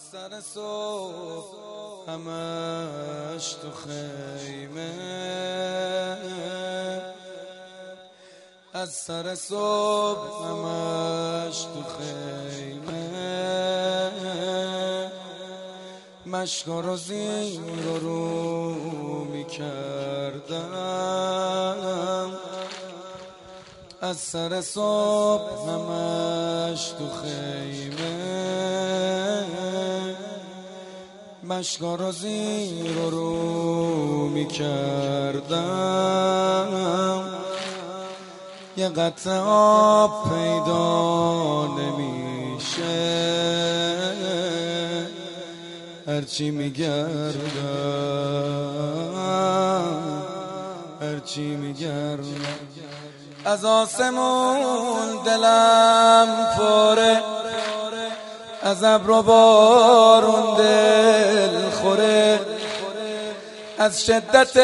سر صبح همش تو خیمه، از سر صبح همش تو خیمه، مشکا رو زیر رو میکردم. از سر صبح همش تو خیمه، مشکا رو زیر رو میکردم. یه قطره آب پیدا نمیشه، هرچی میگردم از آسمون دلم پره، از ابر و بارون دل خوره، از شدت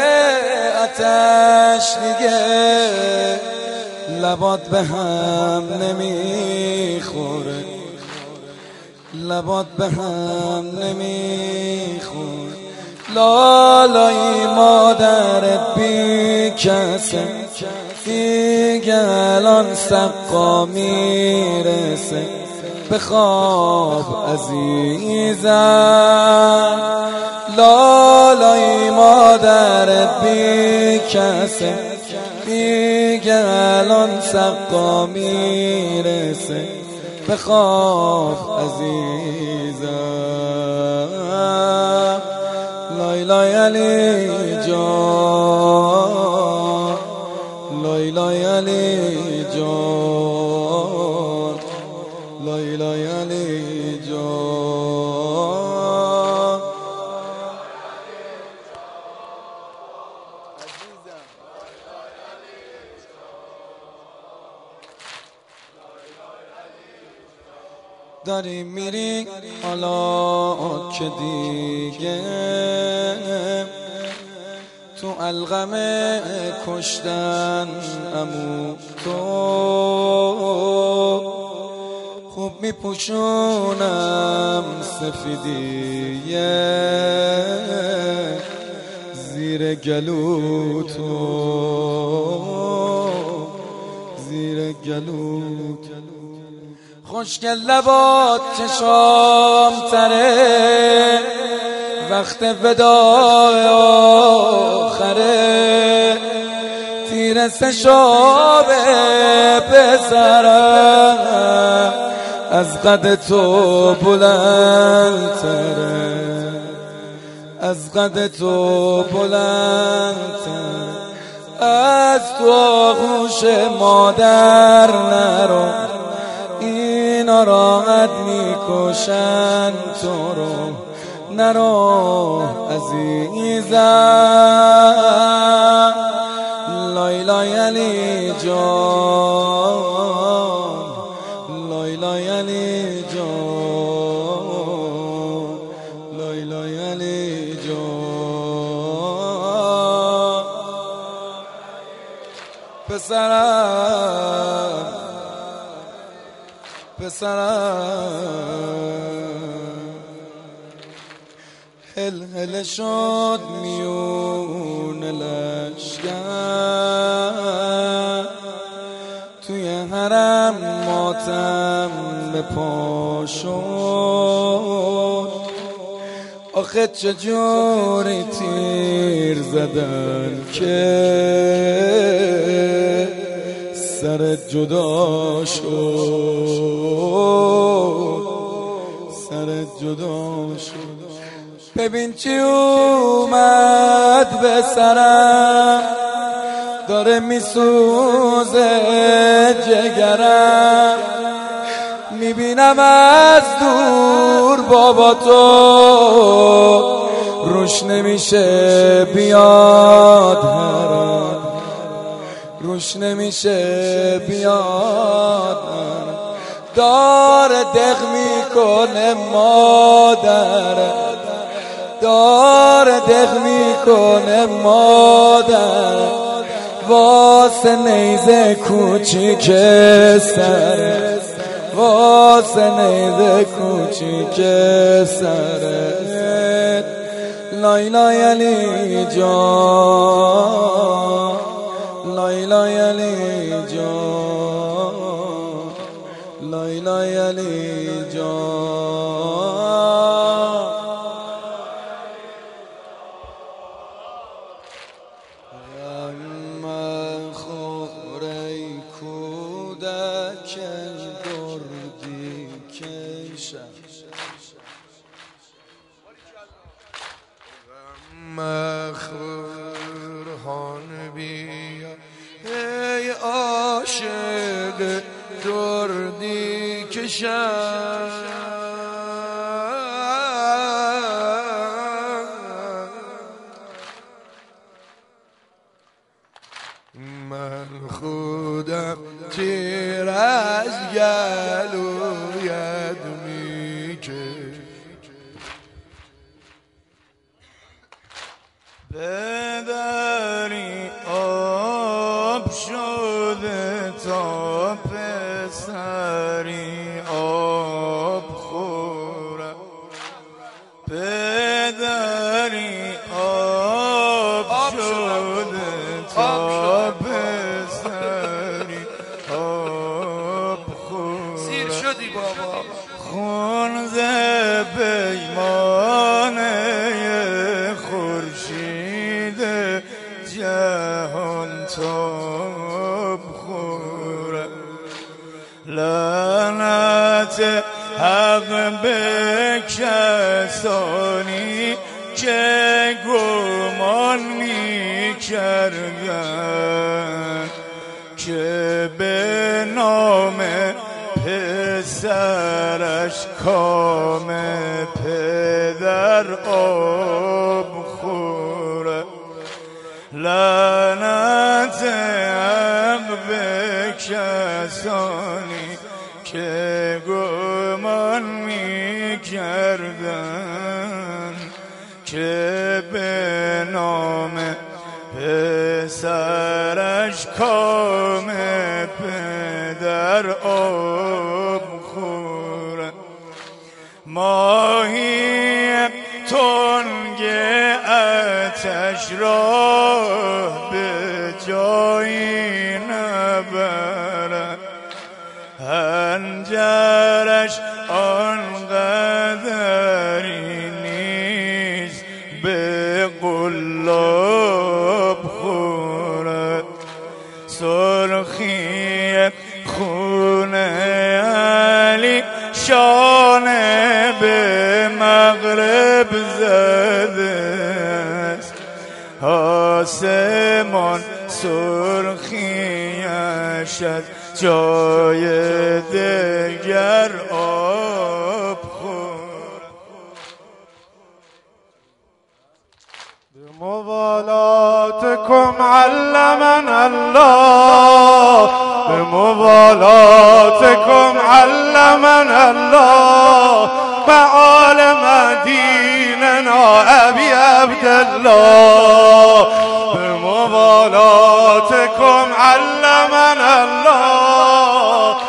آتش دیگه لبات به هم نمیخوره، لبات به هم نمیخوره. لالای مادرت بی کسه، دیگه الان سقا میرسه. بخواب عزیزم، لالای مادرت بی کسه، دیگه الان سقا میرسه. بخواب عزیزم، لای لای علی جان، لای لای علی جان، لای لای علی جان. داری میری حالا که دیگه تو القمه کشتن عمو تو، خوب میپوشونم سفیدیه زیر گلو تو، زیر گلو تو. خوشگل لبات چشام تره، وقت وداع آخره. تیر سشاب پسرم از قد تو بلندتره، از قد تو بلندتره. از تو آغوش مادر نرو، اینا راحت میکشن تو رو. نرو عزیزم، لای لای علی جان، لای لای علی جان، لای لای علی جان. پسرم هل هل شد میون لشگر، توی حرم ماتم به پا شد. آخه چجوری تیر زدن که سرت جدا شد، سرت جدا شد. ببین چی اومد به سرم، داره میسوزه جگرم. میبینم از دور بابا تو، روش نمیشه بیاد هرم، روش نمیشه بیاد هرم. داره دق میکنه مادر، داره دق میکنه مادر. واسه نیزه کوچیک سر، واسه نیده کوچیک سرت لایلا علی جان لایلا علی جان لایلا علی جان غم خوره کودک دردی کشم مخورهان بیا ای عاشق دردی کشم من خودم تیر از گلویت میکشم پدری آب شده تا پسری آب خوره پدری آب شده تا پسری آب خوره سیر شدی بابا خون ز پیمانه خورشید جهان تاب خوره لعنت حق به کسانی که گمان می کردن که به نام پسرش کام پدر آب خوره لعنت حق به کسانی که گمان می کردن که به نام پسرش کام پدر آب خوره ماهی تنگ آتش را به جایی نبرد هنجرش آنقدری نیست به قلاب خورد سرخی خون علی شانه به مغرب زده است آسمان سرخیش از جای دگر آب خورد بموالاتكم علمنا الله بموالاتكم علمنا الله معالم ديننا أبي عبد الله بموالاتكم علمنا الله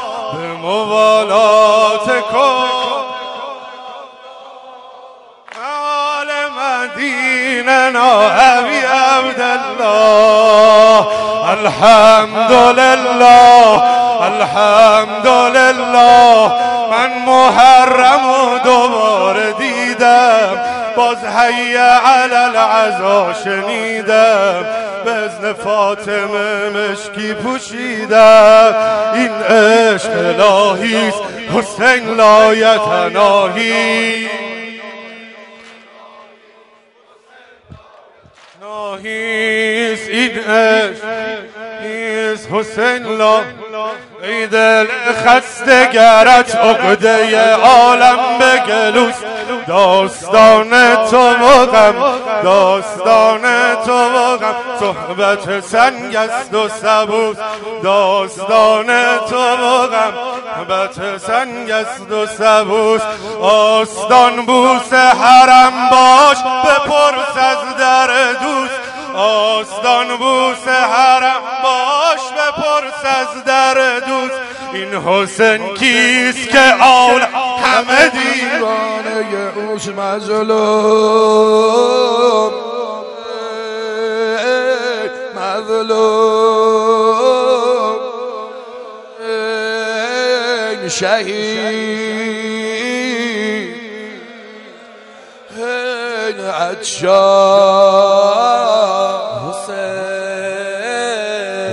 بموالاتكم معالم ديننا أبي عبد الله الحمد لله الحمد لله من محرم و دوباره دیدم باز حی علی العزا شنیدم به اذن فاطمه مشکی پوشیدم این عشق الهیست حسین لایتناهی ناهیست این عشق نیست حسین لا ای دل خستگرت عقده عالم به گلوست داستان تو و غم داستان تو و غم صحبت سنگ است و سبوس داستان تو و غم صحبت سنگ است و سبوس آستان بوس حرم باش بپرس از در دوست آستان بوس حرم باش بپرس از در دوست این حسین کیست که آن همه دیوانه اوش مظلوم مظلوم این شهید این عطشان حسین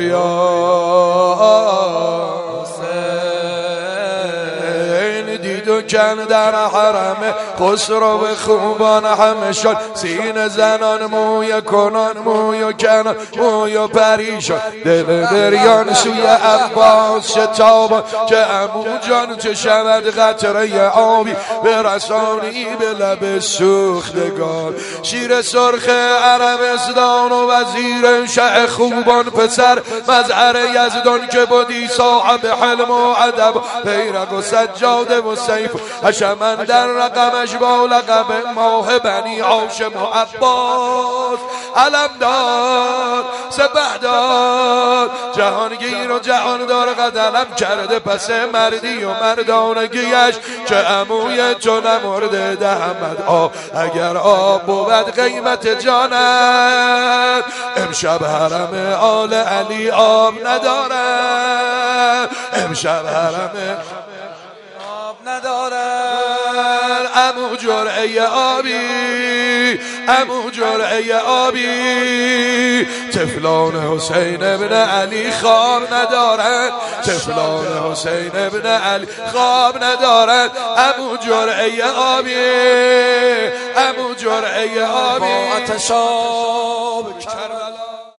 کن در حرم خسرو خوبان همه شد سین زنان موی کنان موی کنان موی پریشان دل بریان سوی عباس شتابان که عمو جان چه شود قطره آبی برسانی به لب سوختگان شیر سرخ عربستان و وزیر شه خوبان پسر مظهر یزدان که بودی صاحب حلم و ادب پیرق و سجاده و سیف حشمن در رقمش با لقب ماه بنی هاشم و عباس علمدار سپهدار جهانگیر و جهاندار قد علم کرده پس مردی و مردانگیش که عموی تو نمرده دهمد اگر آب بود قیمت جانم امشب حرم آل علی آب ندارم امشب حرم ندارن عمو جرعه آبی عمو جرعه آبی تفلان حسین ابن علی خواب ندارن تفلان حسین ابن علی خواب ندارن عمو جرعه آبی عمو جرعه آبی با آتشاب